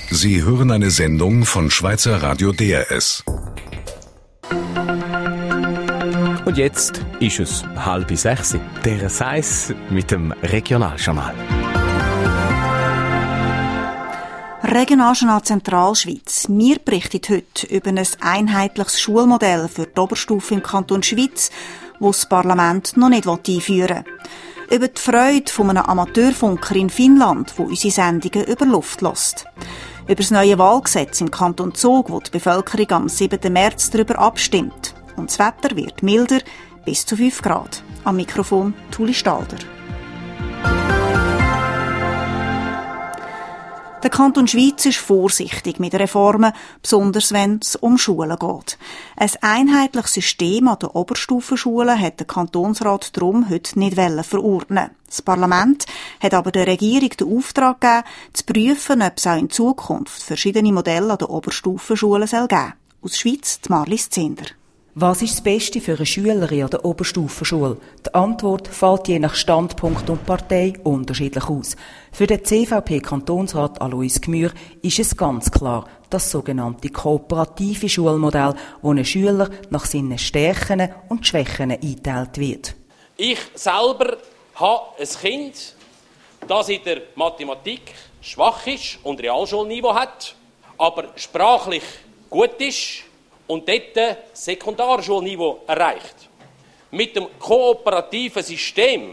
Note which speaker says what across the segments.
Speaker 1: Sie hören eine Sendung von Schweizer Radio DRS.
Speaker 2: Und jetzt ist es 5:30. Der Seiss mit dem Regionaljournal.
Speaker 3: Regionaljournal Zentralschweiz. Wir berichten heute über ein einheitliches Schulmodell für die Oberstufe im Kanton Schwyz, das das Parlament noch nicht einführen will. Über die Freude von einem Amateurfunker in Finnland, der unsere Sendungen über Luft lässt. Über das neue Wahlgesetz im Kanton Zug, wo die Bevölkerung am 7. März darüber abstimmt. Und das Wetter wird milder, bis zu 5 Grad. Am Mikrofon Tuli Stalder. Der Kanton Schwyz ist vorsichtig mit Reformen, besonders wenn es um Schulen geht. Ein einheitliches System an den Oberstufenschulen hat der Kantonsrat darum heute nicht verordnen. Das Parlament hat aber der Regierung den Auftrag gegeben, zu prüfen, ob es auch in Zukunft verschiedene Modelle an den Oberstufenschulen geben soll. Aus Schwyz, Marlies Zehnder.
Speaker 4: Was ist das Beste für eine Schülerin an der Oberstufenschule? Die Antwort fällt je nach Standpunkt und Partei unterschiedlich aus. Für den CVP-Kantonsrat Alois Gmür ist es ganz klar, das sogenannte kooperative Schulmodell, wo ein Schüler nach seinen Stärken und Schwächen eingeteilt wird.
Speaker 5: Ich selber habe ein Kind, das in der Mathematik schwach ist und Realschulniveau hat, aber sprachlich gut ist und dort Sekundarschulniveau erreicht. Mit dem kooperativen System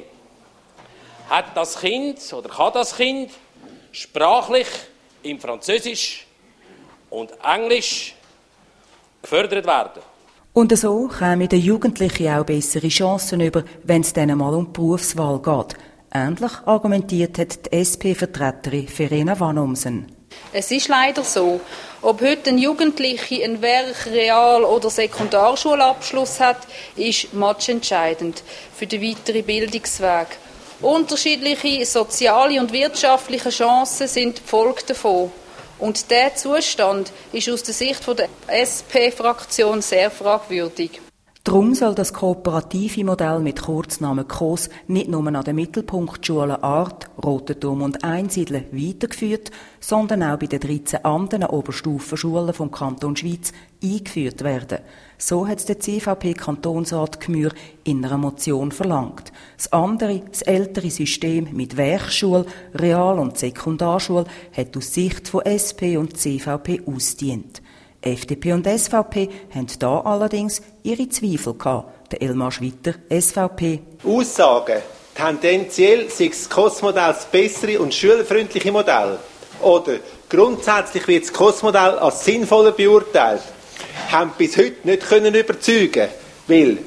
Speaker 5: hat das Kind oder kann das Kind sprachlich im Französisch und Englisch gefördert werden.
Speaker 4: Und so kommen den Jugendlichen auch bessere Chancen über, wenn es dann mal um die Berufswahl geht. Ähnlich argumentiert hat die SP-Vertreterin Verena Vanumsen.
Speaker 6: Es ist leider so, ob heute ein Jugendlicher einen Werk-, Real- oder Sekundarschulabschluss hat, ist matchentscheidend für den weiteren Bildungsweg. Unterschiedliche soziale und wirtschaftliche Chancen sind die Folge davon. Und dieser Zustand ist aus der Sicht der SP-Fraktion sehr fragwürdig.
Speaker 4: Darum soll das kooperative Modell mit Kurznamen KOS nicht nur an den Mittelpunktschulen Art, Rotenturm und Einsiedeln weitergeführt, sondern auch bei den 13 anderen Oberstufenschulen vom Kanton Schwyz eingeführt werden. So hat es der CVP-Kantonsrat Gmür in einer Motion verlangt. Das andere, das ältere System mit Werkschule, Real- und Sekundarschule hat aus Sicht von SP und CVP ausgedient. FDP und SVP haben da allerdings ihre Zweifel gehabt. Der Elmar Schwitter, SVP.
Speaker 7: Aussagen, tendenziell sei das SKOS-Modell das bessere und schülerfreundliche Modell. Oder grundsätzlich wird das SKOS-Modell als sinnvoller beurteilt, haben bis heute nicht überzeugen, weil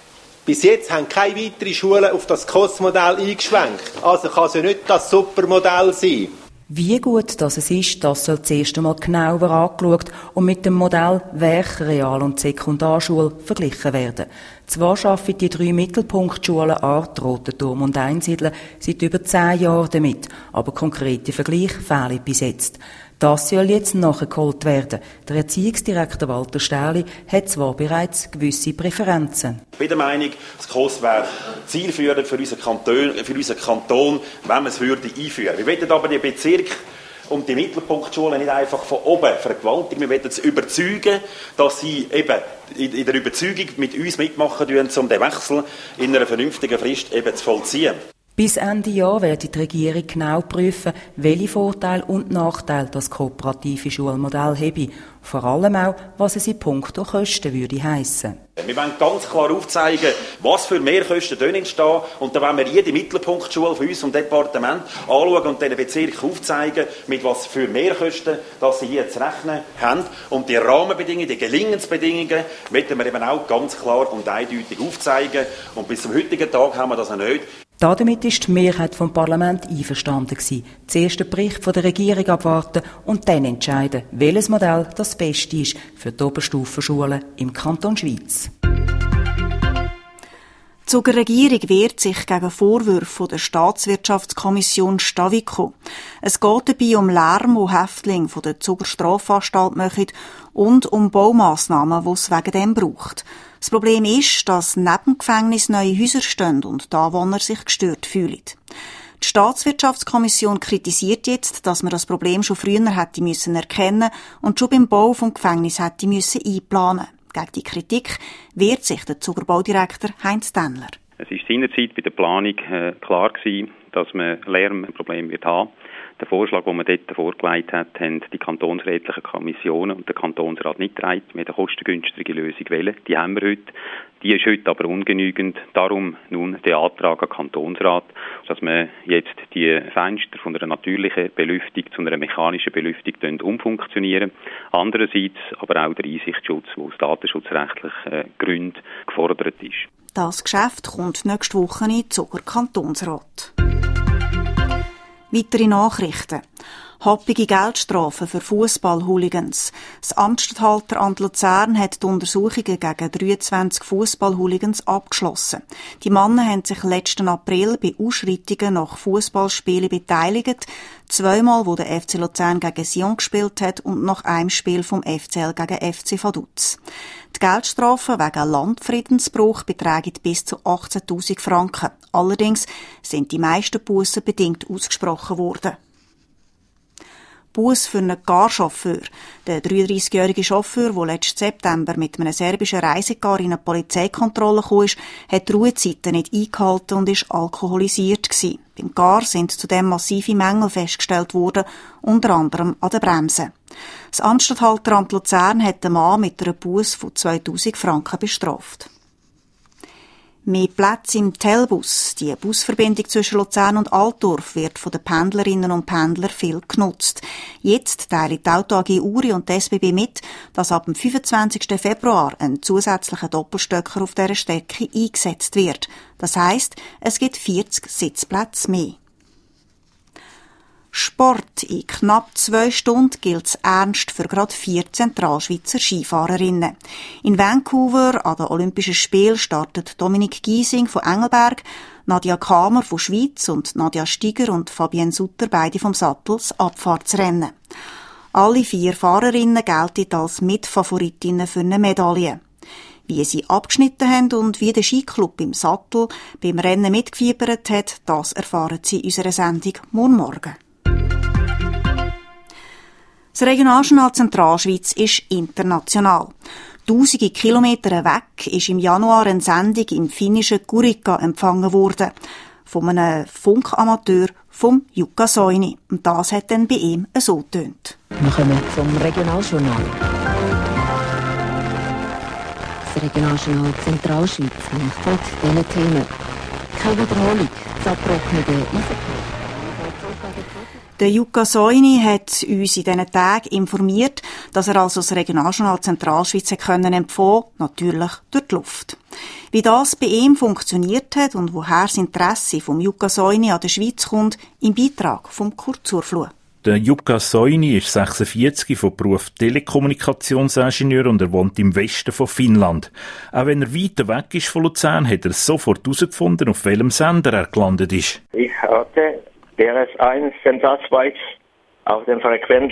Speaker 7: bis jetzt haben keine weiteren Schulen auf das SKOS-Modell eingeschwenkt. Also kann es ja nicht das Supermodell sein.
Speaker 4: Wie gut das ist, das soll zuerst einmal genauer angeschaut und mit dem Modell Werk-, Real- und Sekundarschule verglichen werden. Zwar arbeiten die 3 Mittelpunktschulen Art, Rotenturm und Einsiedeln seit über 10 Jahren damit, aber konkrete Vergleiche fehlen bis jetzt. Das soll jetzt nachgeholt werden. Der Erziehungsdirektor Walter Stähli hat zwar bereits gewisse Präferenzen.
Speaker 8: Ich bin der Meinung, das SKOS wäre zielführend für unseren Kanton, wenn man es einführen würde. Wir wollen aber die Bezirke und die Mittelpunktschulen nicht einfach von oben vergewaltigen. Wir wollen sie überzeugen, dass sie eben in der Überzeugung mit uns mitmachen, um den Wechsel in einer vernünftigen Frist eben zu vollziehen.
Speaker 4: Bis Ende Jahr wird die Regierung genau prüfen, welche Vorteile und Nachteile das kooperative Schulmodell habe. Vor allem auch, was es in puncto Kosten würde heissen.
Speaker 8: Wir wollen ganz klar aufzeigen, was für Mehrkosten entstehen. Und dann wollen wir jede Mittelpunktschule von uns im Departement anschauen und den Bezirken aufzeigen, mit was für Mehrkosten dass sie hier zu rechnen haben. Und die Rahmenbedingungen, die Gelingensbedingungen, möchten wir eben auch ganz klar und eindeutig aufzeigen. Und bis zum heutigen Tag haben wir das noch nicht.
Speaker 4: Damit ist die Mehrheit vom Parlament einverstanden gewesen. Zuerst den Bericht von der Regierung abwarten und dann entscheiden, welches Modell das Beste ist für die Oberstufenschulen im Kanton Schwyz.
Speaker 3: Die Zuger Regierung wehrt sich gegen Vorwürfe der Staatswirtschaftskommission Stavico. Es geht dabei um Lärm, den Häftlinge von der Zuger Strafanstalt machen und um Baumassnahmen, die es wegen dem braucht. Das Problem ist, dass neben dem Gefängnis neue Häuser stehen und die Anwohner sich gestört fühlen. Die Staatswirtschaftskommission kritisiert jetzt, dass man das Problem schon früher hätte müssen erkennen und schon beim Bau vom Gefängnis hätte müssen einplanen. Gegen die Kritik wehrt sich der Zugerbaudirektor Heinz Dennler.
Speaker 9: Es war seinerzeit bei der Planung klar gewesen, dass man Lärmprobleme wird haben. Der Vorschlag, den man dort vorgelegt hat, haben die kantonsrätlichen Kommissionen und der Kantonsrat nicht getragen. Wir haben eine kostengünstige Lösung wählen. Die haben wir heute. Die ist heute aber ungenügend. Darum nun der Antrag an den Kantonsrat, dass man jetzt die Fenster von einer natürlichen Belüftung zu einer mechanischen Belüftung umfunktionieren. Andererseits aber auch der Einsichtsschutz, der aus datenschutzrechtlichen Gründen gefordert ist.
Speaker 3: Das Geschäft kommt nächste Woche in den Zuger Kantonsrat. Weitere Nachrichten. Happige Geldstrafen für Fußball-Hooligans. Das Amtsstatthalteramt Luzern hat die Untersuchungen gegen 23 Fußball-Hooligans abgeschlossen. Die Männer haben sich letzten April bei Ausschreitungen nach Fußballspielen beteiligt. Zweimal, wo der FC Luzern gegen Sion gespielt hat und nach einem Spiel vom FCL gegen FC Vaduz. Die Geldstrafen wegen Landfriedensbruch betragen bis zu 18.000 Franken. Allerdings sind die meisten Bussen bedingt ausgesprochen worden. Buß für einen Carchauffeur. Der 33-jährige Chauffeur, der letzten September mit einem serbischen Reisecar in eine Polizeikontrolle kam, hat die Ruhezeiten nicht eingehalten und war alkoholisiert gewesen. Beim Car sind zudem massive Mängel festgestellt worden, unter anderem an den Bremsen. Das Amtsstatthalteramt Luzern hat den Mann mit einer Buß von 2.000 Franken bestraft. Mehr Plätze im Telbus. Die Busverbindung zwischen Luzern und Altdorf wird von den Pendlerinnen und Pendlern viel genutzt. Jetzt teilen die Auto AG Uri und die SBB mit, dass ab dem 25. Februar ein zusätzlicher Doppelstöcker auf dieser Strecke eingesetzt wird. Das heisst, es gibt 40 Sitzplätze mehr. Sport. In knapp 2 Stunden gilt es ernst für gerade 4 Zentralschweizer Skifahrerinnen. In Vancouver an den Olympischen Spielen startet Dominik Giesing von Engelberg, Nadia Kamer von Schweiz und Nadja Stiger und Fabienne Sutter, beide vom Sattel, das Abfahrtsrennen. Alle 4 Fahrerinnen gelten als Mitfavoritinnen für eine Medaille. Wie sie abgeschnitten haben und wie der Skiclub im Sattel beim Rennen mitgefiebert hat, das erfahren Sie in unserer Sendung morgen. Das Regionaljournal Zentralschweiz ist international. Tausende Kilometer weg ist im Januar eine Sendung im finnischen Kurikka empfangen worden. Von einem Funkamateur vom Jukka Soini. Und das hat dann bei ihm so getönt.
Speaker 10: Wir kommen zum Regionaljournal. Das Regionaljournal Zentralschweiz folgt diesen Themen. Keine Wiederholung, das abgebrochene Eisenbahn.
Speaker 3: Der Jukka Soini hat uns in diesen Tagen informiert, dass er also das Regionaljournal Zentralschweiz empfangen konnte, natürlich durch die Luft. Wie das bei ihm funktioniert hat und woher das Interesse vom Jukka Soini an der Schweiz kommt, im Beitrag vom Kurt Zurfluh.
Speaker 11: Der Jukka Soini ist 46, von Beruf Telekommunikationsingenieur und er wohnt im Westen von Finnland. Auch wenn er weiter weg ist von Luzern, hat er sofort herausgefunden, auf welchem Sender er gelandet ist.
Speaker 12: Ich hatte DRS1 Zentralschweiz auf der Frequenz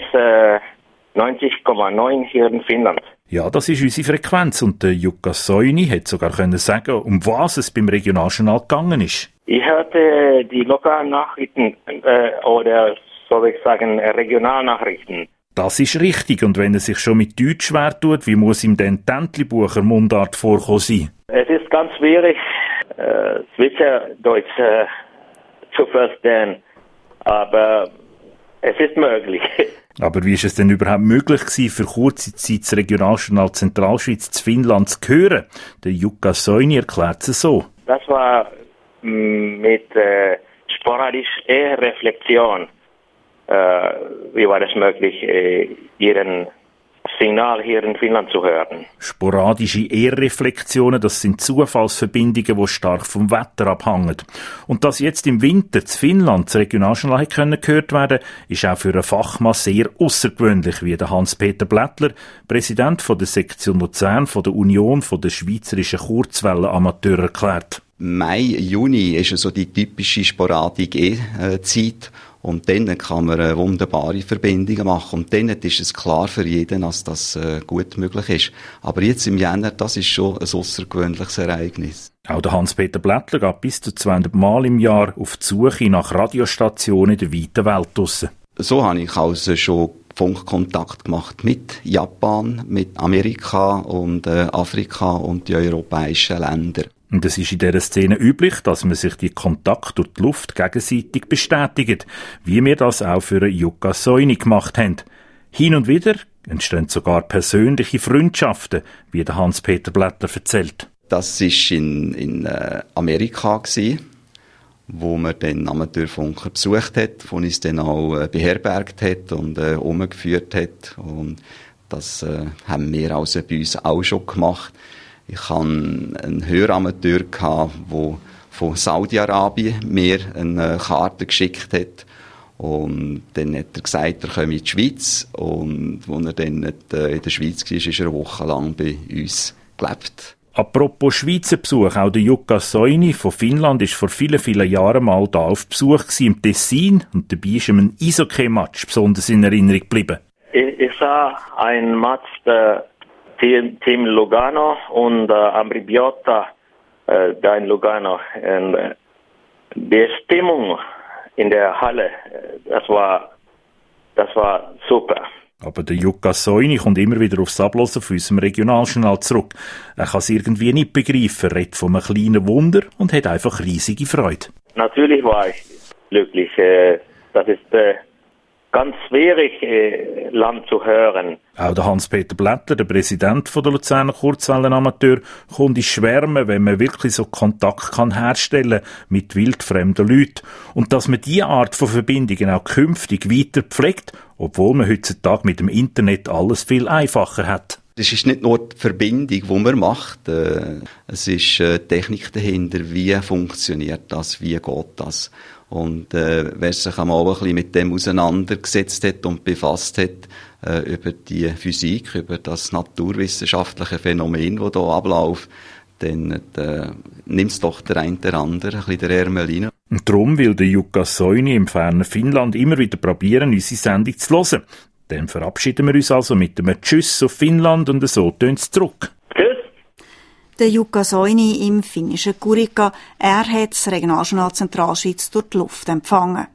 Speaker 12: 90,9 hier in Finnland.
Speaker 11: Ja, das ist unsere Frequenz und der Jukka Soini hat sogar können sagen, um was es beim Regionaljournal gegangen ist.
Speaker 12: Ich hörte die lokalen Nachrichten oder soll ich sagen Regionalnachrichten.
Speaker 11: Das ist richtig und wenn er sich schon mit Deutsch schwer tut, wie muss ihm denn Tentlibucher Mundart vorkommen sein?
Speaker 12: Es ist ganz schwierig, Schweizerdeutsch zu verstehen. Aber es ist möglich.
Speaker 11: Aber wie ist es denn überhaupt möglich gewesen, für kurze Zeit das Regionaljournal Zentralschweiz zu Finnland zu hören? Der Jukka Soini erklärt es so.
Speaker 12: Das war mit sporadisch Reflexion. Wie war es möglich, Ihren Signal hier in Finnland zu hören?
Speaker 11: Sporadische Ehrreflexionen, das sind Zufallsverbindungen, die stark vom Wetter abhängen. Und dass jetzt im Winter zu Finnland das Regionaljournal gehört werden, ist auch für einen Fachmann sehr außergewöhnlich, wie der Hans-Peter Blättler, Präsident von der Sektion Luzern von der Union von der Schweizerischen Kurzwellenamateure, erklärt.
Speaker 13: Mai, Juni ist so die typische Sporadik-Zeit. Und dann kann man wunderbare Verbindungen machen. Und dann ist es klar für jeden, dass das gut möglich ist. Aber jetzt im Jänner, das ist schon ein aussergewöhnliches Ereignis.
Speaker 11: Auch der Hans-Peter Blättler geht bis zu 200 Mal im Jahr auf die Suche nach Radiostationen in der weiten Welt draussen.
Speaker 13: So habe ich also schon Funkkontakt gemacht mit Japan, mit Amerika und Afrika und die europäischen Länder.
Speaker 11: Und es ist in dieser Szene üblich, dass man sich die Kontakte durch die Luft gegenseitig bestätigt, wie wir das auch für Jukka Soini gemacht haben. Hin und wieder entstehen sogar persönliche Freundschaften, wie der Hans-Peter Blättler erzählt.
Speaker 13: Das war in Amerika, wo man den Amateurfunker besucht hat, wo uns dann auch beherbergt hat und umgeführt hat. Und das haben wir also bei uns auch schon gemacht. Ich hatte einen Höramateur, der von Saudi-Arabien mir eine Karte geschickt hat. Und dann hat er gesagt, er komme in die Schweiz. Und als er dann nicht in der Schweiz war, ist er eine Woche lang bei uns gelebt.
Speaker 11: Apropos Schweizer Besuch, auch der Jukka Soini von Finnland war vor vielen, vielen Jahren mal da auf Besuch im Tessin. Und dabei ist ihm ein Eishockey-Match besonders in Erinnerung geblieben.
Speaker 12: Ich sah ein Match Team Lugano und Ambribiotta da in Lugano. Und, die Stimmung in der Halle, das war super.
Speaker 11: Aber der Jukka Soini kommt immer wieder aufs Ablosen von unserem Regionaljournal zurück. Er kann es irgendwie nicht begreifen, redet von einem kleinen Wunder und hat einfach riesige Freude.
Speaker 12: Natürlich war ich glücklich. Das ist ganz schwierig, Land zu hören.
Speaker 11: Auch der Hans-Peter Blättler, der Präsident der Luzerner Kurzwellenamateur, kommt in Schwärmen, wenn man wirklich so Kontakt kann herstellen mit wildfremden Leuten. Und dass man diese Art von Verbindungen auch künftig weiter pflegt, obwohl man heutzutage mit dem Internet alles viel einfacher hat.
Speaker 13: Es ist nicht nur die Verbindung, die man macht, es ist die Technik dahinter, wie funktioniert das, wie geht das. Und wer sich einmal ein bisschen mit dem auseinandergesetzt hat und befasst hat, über die Physik, über das naturwissenschaftliche Phänomen, das hier abläuft, dann nimmt es doch der eine oder andere ein bisschen der Ärmel rein.
Speaker 11: Und darum will der Jukka Soini im fernen Finnland immer wieder probieren, unsere Sendung zu hören. Dann verabschieden wir uns also mit einem Tschüss auf Finnland und so tönt es zurück.
Speaker 3: Der Jukka Soini im finnischen Kurikka, er hat das Regionaljournal Zentralschweiz durch die Luft empfangen.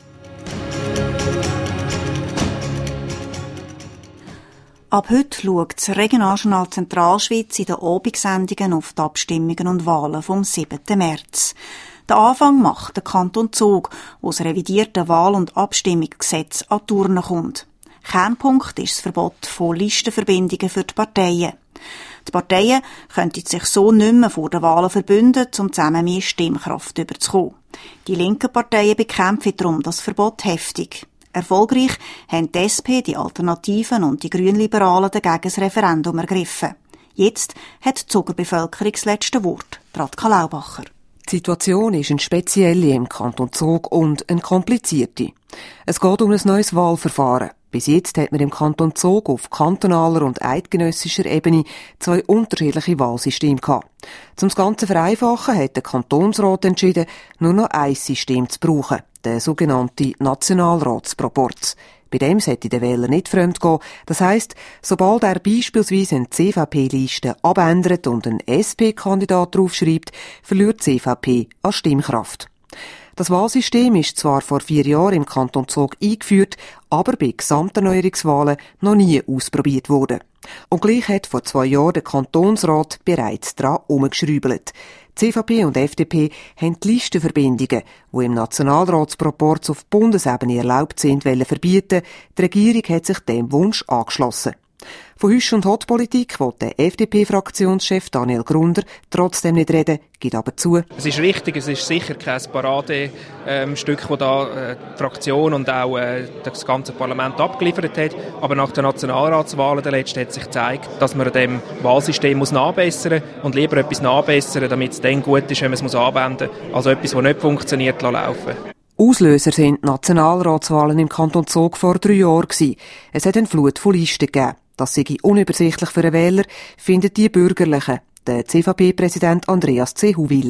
Speaker 3: Ab heute schaut das Regionaljournal Zentralschweiz in den Abendsendungen auf die Abstimmungen und Wahlen vom 7. März. Den Anfang macht der Kanton Zug, wo das revidierte Wahl- und Abstimmungsgesetz an die Urne kommt. Kernpunkt ist das Verbot von Listenverbindungen für die Parteien. Die Parteien könnten sich so nicht mehr vor den Wahlen verbünden, um zusammen mehr Stimmkraft überzukommen. Die linken Parteien bekämpfen darum das Verbot heftig. Erfolgreich haben die SP, die Alternativen und die Grünliberalen dagegen das Referendum ergriffen. Jetzt hat die Zuger Bevölkerung das letzte Wort. Radka Laubacher.
Speaker 14: Die Situation ist eine spezielle im Kanton Zug und eine komplizierte. Es geht um ein neues Wahlverfahren. Bis jetzt hat man im Kanton Zug auf kantonaler und eidgenössischer Ebene 2 unterschiedliche Wahlsysteme gehabt. Um das Ganze zu vereinfachen, hat der Kantonsrat entschieden, nur noch ein System zu brauchen, der sogenannte Nationalratsproporz. Bei dem sollte der Wähler nicht fremd gehen. Das heisst, sobald er beispielsweise eine CVP-Liste abändert und einen SP-Kandidat draufschreibt, verliert die CVP an Stimmkraft. Das Wahlsystem ist zwar vor 4 Jahren im Kanton Zug eingeführt, aber bei Gesamterneuerungswahlen noch nie ausprobiert worden. Und gleich hat vor 2 Jahren der Kantonsrat bereits daran herumgeschraubt. CVP und FDP haben die Listenverbindungen, die im Nationalratsproporz auf Bundesebene erlaubt sind, verbieten. Die Regierung hat sich dem Wunsch angeschlossen. Von Hüsch- und Hott-Politik will der FDP-Fraktionschef Daniel Grunder trotzdem nicht reden, gibt aber zu.
Speaker 15: Es ist richtig, es ist sicher kein Paradestück, das da die Fraktion und auch das ganze Parlament abgeliefert hat. Aber nach den Nationalratswahlen der letzten hat sich gezeigt, dass man dem Wahlsystem nachbessern muss und lieber etwas nachbessern, damit es dann gut ist, wenn man es anwenden muss, also etwas, das nicht funktioniert, laufen.
Speaker 14: Auslöser sind die Nationalratswahlen im Kanton Zug vor 3 Jahren. Es hat eine Flut von Listen gegeben. Das sei unübersichtlich für einen Wähler, finden die Bürgerlichen, der CVP-Präsident Andreas C. Huwiller.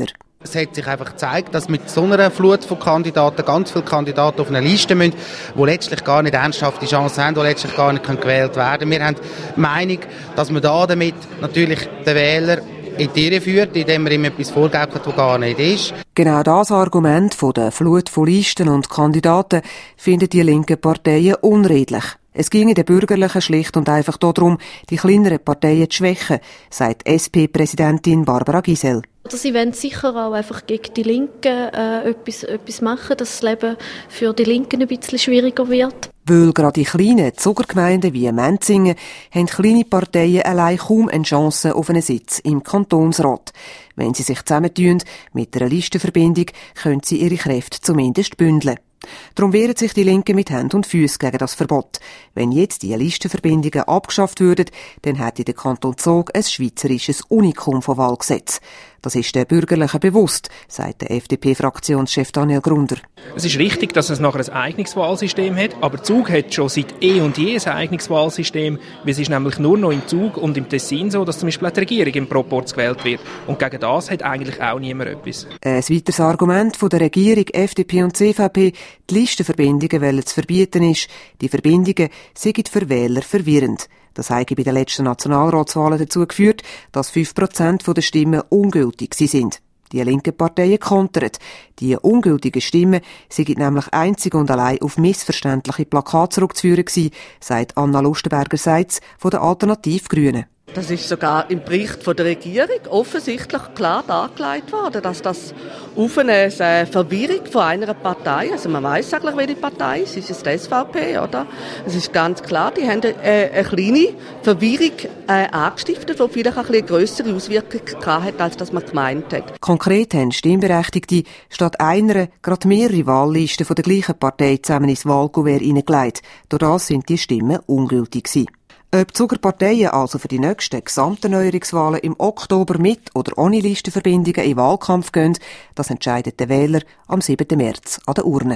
Speaker 16: Es hat sich einfach gezeigt, dass mit so einer Flut von Kandidaten ganz viele Kandidaten auf eine Liste müssen, die letztlich gar nicht ernsthafte Chancen haben, die letztlich gar nicht gewählt werden können. Wir haben die Meinung, dass man da damit natürlich den Wähler in die Irre führt, indem man ihm etwas vorgaukelt, was gar nicht ist.
Speaker 14: Genau das Argument von der Flut von Listen und Kandidaten finden die linken Parteien unredlich. Es ginge den Bürgerlichen schlicht und einfach darum, die kleineren Parteien zu schwächen, sagt SP-Präsidentin Barbara Gisel.
Speaker 17: Sie wollen sicher auch einfach gegen die Linken etwas machen, dass das Leben für die Linken ein bisschen schwieriger wird.
Speaker 14: Weil gerade in kleinen Zuckergemeinden wie Menzingen haben kleine Parteien allein kaum eine Chance auf einen Sitz im Kantonsrat. Wenn sie sich zusammentun mit einer Listenverbindung, können sie ihre Kräfte zumindest bündeln. Darum wehren sich die Linken mit Händen und Füßen gegen das Verbot. Wenn jetzt die Listenverbindungen abgeschafft würden, dann hätte der Kanton Zug ein schweizerisches Unikum von Wahlgesetz. Das ist den Bürgerlichen bewusst, sagt der FDP-Fraktionschef Daniel Grunder.
Speaker 15: Es ist richtig, dass es nachher ein Eignungswahlsystem hat, aber Zug hat schon seit und je ein Eignungswahlsystem, weil es ist nämlich nur noch im Zug und im Tessin so, dass zum Beispiel auch die Regierung im Proporz gewählt wird. Und gegen das hat eigentlich auch niemand etwas.
Speaker 14: Ein weiteres Argument von der Regierung, FDP und CVP, die Listenverbindungen zu verbieten ist, die Verbindungen seien für Wähler verwirrend. Das habe bei den letzten Nationalratswahlen dazu geführt, dass 5% der Stimmen ungültig sind. Die linken Parteien kontern. Die ungültigen Stimmen seien nämlich einzig und allein auf missverständliche Plakate zurückzuführen gewesen, sagt Anna Lustenberger-Seitz von der Alternativ-Grünen.
Speaker 18: Das ist sogar im Bericht von der Regierung offensichtlich klar dargelegt worden, dass das auf eine Verwirrung von einer Partei, also man weiss eigentlich, welche Partei es ist, die SVP, oder? Es ist ganz klar, die haben eine kleine Verwirrung angestiftet, die vielleicht eine grössere Auswirkung hat, als das man gemeint hat.
Speaker 14: Konkret haben Stimmberechtigte statt einer gerade mehrere Wahllisten von der gleichen Partei zusammen ins Wahlkuvert hineingelegt. Durch das sind die Stimmen ungültig gewesen. Ob die Zuckerparteien also für die nächsten Gesamterneuerungswahlen im Oktober mit oder ohne Listenverbindungen in Wahlkampf gehen, das entscheidet der Wähler am 7. März an der Urne.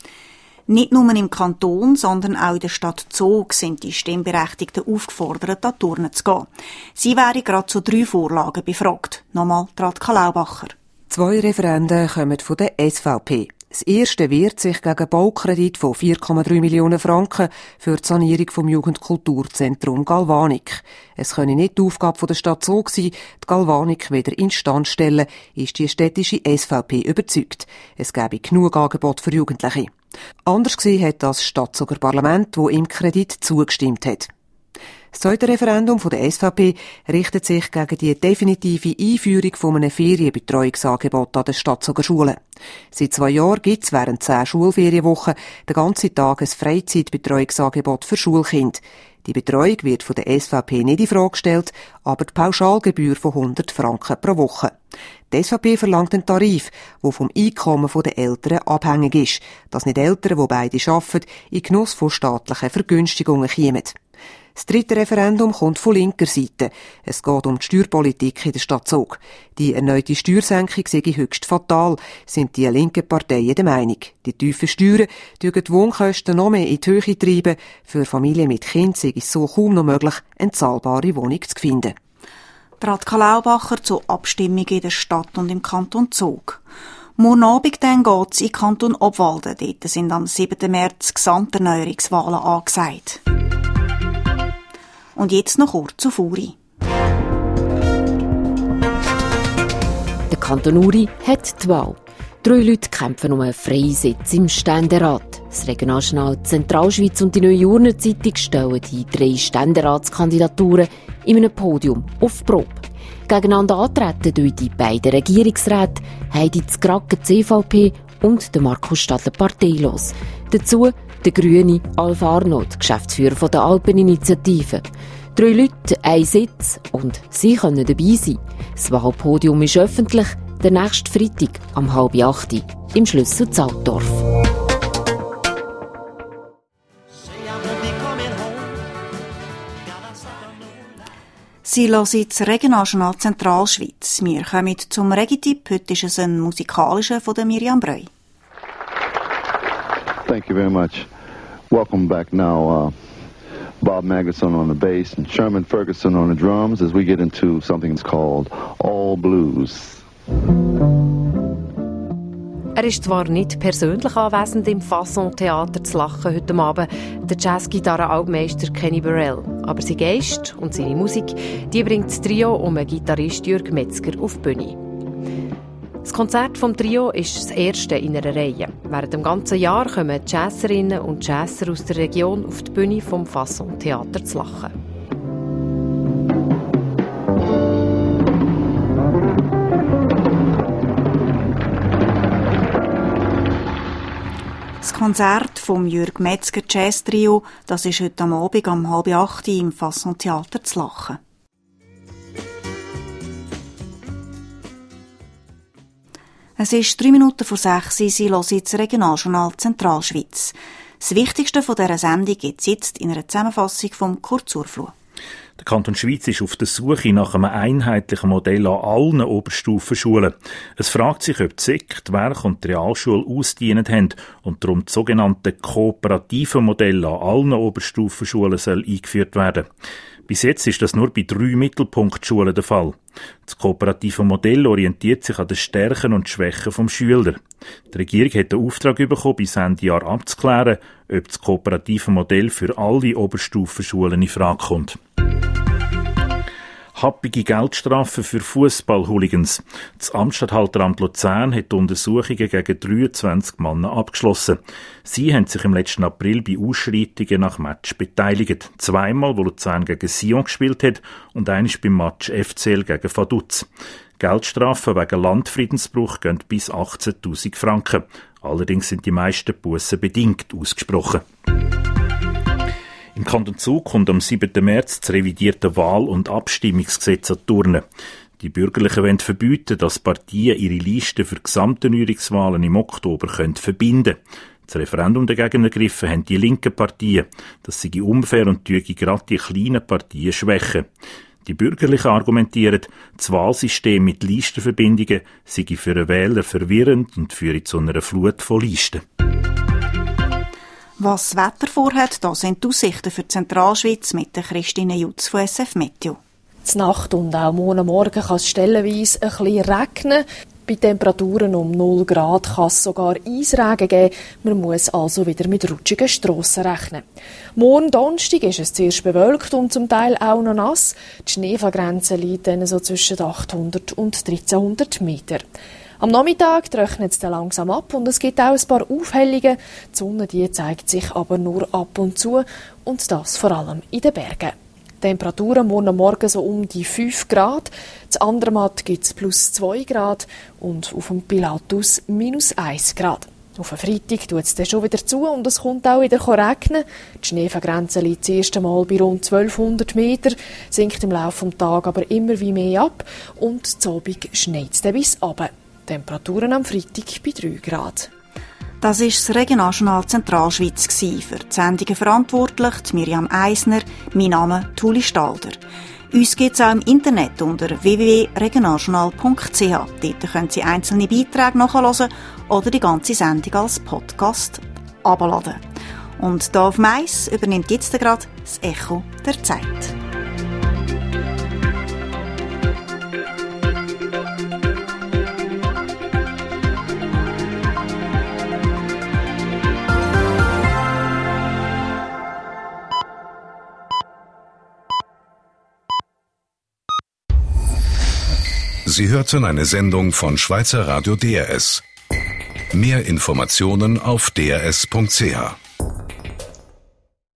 Speaker 3: Nicht nur im Kanton, sondern auch in der Stadt Zug sind die Stimmberechtigten aufgefordert, an die Urne zu gehen. Sie wären gerade zu 3 Vorlagen befragt. Nochmal Radka Laubacher.
Speaker 14: 2 Referenden kommen von der SVP. Das erste wehrt sich gegen einen Baukredit von 4,3 Millionen Franken für die Sanierung vom Jugendkulturzentrum Galvanik. Es könne nicht die Aufgabe der Stadt Zug sein, die Galvanik wieder instand zu stellen, ist die städtische SVP überzeugt. Es gäbe genug Angebote für Jugendliche. Anders gesehen hat das Stadtzuger Parlament, das im Kredit zugestimmt hat. Das zweite Referendum von der SVP richtet sich gegen die definitive Einführung von einem Ferienbetreuungsangebot an den Stadtzuger Schulen. Seit 2 Jahren gibt es während 10 Schulferienwochen den ganzen Tag ein Freizeitbetreuungsangebot für Schulkinder. Die Betreuung wird von der SVP nicht in Frage gestellt, aber die Pauschalgebühr von 100 Franken pro Woche. Die SVP verlangt einen Tarif, der vom Einkommen der Eltern abhängig ist, dass nicht Eltern, die beide arbeiten, in Genuss von staatlichen Vergünstigungen kommen. Das dritte Referendum kommt von linker Seite. Es geht um die Steuerpolitik in der Stadt Zug. Die erneute Steuersenkung sei höchst fatal, sind die linken Parteien der Meinung. Die tiefen Steuern treiben die Wohnkosten noch mehr in die Höhe treiben. Für Familien mit Kindern sei es so kaum noch möglich, eine zahlbare Wohnung zu finden.
Speaker 3: Radka Laubacher zur Abstimmung in der Stadt und im Kanton Zug. Morgen Abend dann geht's in Kanton Obwalden. Dort sind am 7. März Gesamterneuerungswahlen angesagt. Und jetzt noch kurz zu Uri.
Speaker 10: Der Kanton Uri hat die Wahl. 3 Leute kämpfen um einen freien Sitz im Ständerat. Das Regionaljournal Zentralschweiz und die Neue Urner Zeitung stellen die 3 Ständeratskandidaturen in einem Podium auf die Probe. Gegeneinander antreten durch die beiden Regierungsräte Heidi Zgracken CVP und Markus Stadler parteilos. Dazu der Grüne Alf Arnold, Geschäftsführer der Alpeninitiative. 3 Leute, 1 Sitz und sie können dabei sein. Das Wahlpodium ist öffentlich, der nächste Freitag am 7:30 im Schlüssel Zaltdorf.
Speaker 3: Sie hören das Regionaljournal Zentralschweiz. Wir kommen zum Regitipp. Heute ist es ein musikalischer von der Miriam Breu.
Speaker 19: Thank you very much. Welcome back now. Bob Magnuson on the bass and Sherman Ferguson on the drums as we get into something called All Blues.
Speaker 10: Er ist zwar nicht persönlich anwesend im Fasson-Theater zu Lachen heute Abend, der Jazzgitarre-Altmeister Kenny Burrell. Aber sein Geist und seine Musik, die bringt das Trio um den Gitarrist Jürg Metzger auf die Bühne. Das Konzert vom Trio ist das erste in einer Reihe. Während dem ganzen Jahr kommen Jazzerinnen und Jazzer aus der Region auf die Bühne vom Fasson-Theater zu Lachen.
Speaker 3: Das Konzert vom Jürg Metzger Jazz Trio, das ist heute am Abend um 7:30 im Fasson Theater zu Lachen. Es ist 6:03. Sie hören das Regionaljournal Zentralschweiz. Das Wichtigste von dieser Sendung gibt es jetzt in einer Zusammenfassung von Kurt Surfluh.
Speaker 11: Der Kanton Schweiz ist auf der Suche nach einem einheitlichen Modell an allen Oberstufenschulen. Es fragt sich, ob die SEC, die Werk- und die Realschule ausgedient haben und darum das sogenannte kooperative Modell an allen Oberstufenschulen soll eingeführt werden. Bis jetzt ist das nur bei 3 Mittelpunktschulen der Fall. Das kooperative Modell orientiert sich an den Stärken und Schwächen vom Schüler. Die Regierung hat den Auftrag bekommen, bis Ende Jahr abzuklären, ob das kooperative Modell für alle Oberstufenschulen in Frage kommt. Happige Geldstrafen für Fußball-Hooligans. Das Amtsstatthalteramt Luzern hat die Untersuchungen gegen 23 Männer abgeschlossen. Sie haben sich im letzten April bei Ausschreitungen nach Match beteiligt. 2-mal, wo Luzern gegen Sion gespielt hat, und einmal beim Match FCL gegen Vaduz. Geldstrafen wegen Landfriedensbruch gehen bis 18.000 Franken. Allerdings sind die meisten Bussen bedingt ausgesprochen. Im Kanton Zug kommt am 7. März das revidierte Wahl- und Abstimmungsgesetz an die Urne. Die Bürgerlichen wollen verbieten, dass Partien ihre Listen für Gesamterneuerungswahlen im Oktober verbinden können. Das Referendum dagegen ergriffen haben die linken Partien. Das sei unfair und tue gerade die kleinen Partien schwächen. Die Bürgerlichen argumentieren, das Wahlsystem mit Listenverbindungen sei für den Wähler verwirrend und führe zu einer Flut von Listen.
Speaker 3: Was das Wetter vorhat, das sind die Aussichten für die Zentralschweiz mit der Christine Jutz von SF Meteo.
Speaker 20: Zur Nacht und auch morgen kann es stellenweise ein bisschen regnen. Bei Temperaturen um 0 Grad kann es sogar Eisregen geben. Man muss also wieder mit rutschigen Strassen rechnen. Morgen Donnerstag ist es zuerst bewölkt und zum Teil auch noch nass. Die Schneefallgrenze liegt dann so zwischen 800 und 1300 Meter. Am Nachmittag trocknet es dann langsam ab und es gibt auch ein paar Aufhellungen. Die Sonne die zeigt sich aber nur ab und zu und das vor allem in den Bergen. Die Temperaturen morgen so um die 5 Grad. Das Andermatt gibt es +2 Grad und auf dem Pilatus -1 Grad. Auf den Freitag tut es dann schon wieder zu und es kommt auch wieder regnen. Die Schneefallgrenze liegt das erste Mal bei rund 1200 Meter, sinkt im Laufe des Tages aber immer wie mehr ab und zum Abend schneit es dann bis runter. Temperaturen am Freitag bei 3 Grad.
Speaker 3: Das war das Regionaljournal Zentralschweiz. Für die Sendungen verantwortlich Miriam Eisner, mein Name Tuli Stalder. Uns gibt es auch im Internet unter www.regionaljournal.ch. Dort können Sie einzelne Beiträge nachhören oder die ganze Sendung als Podcast abladen. Und hier auf Mais übernimmt jetzt gerade das Echo der Zeit.
Speaker 1: Sie hörten eine Sendung von Schweizer Radio DRS. Mehr Informationen auf drs.ch.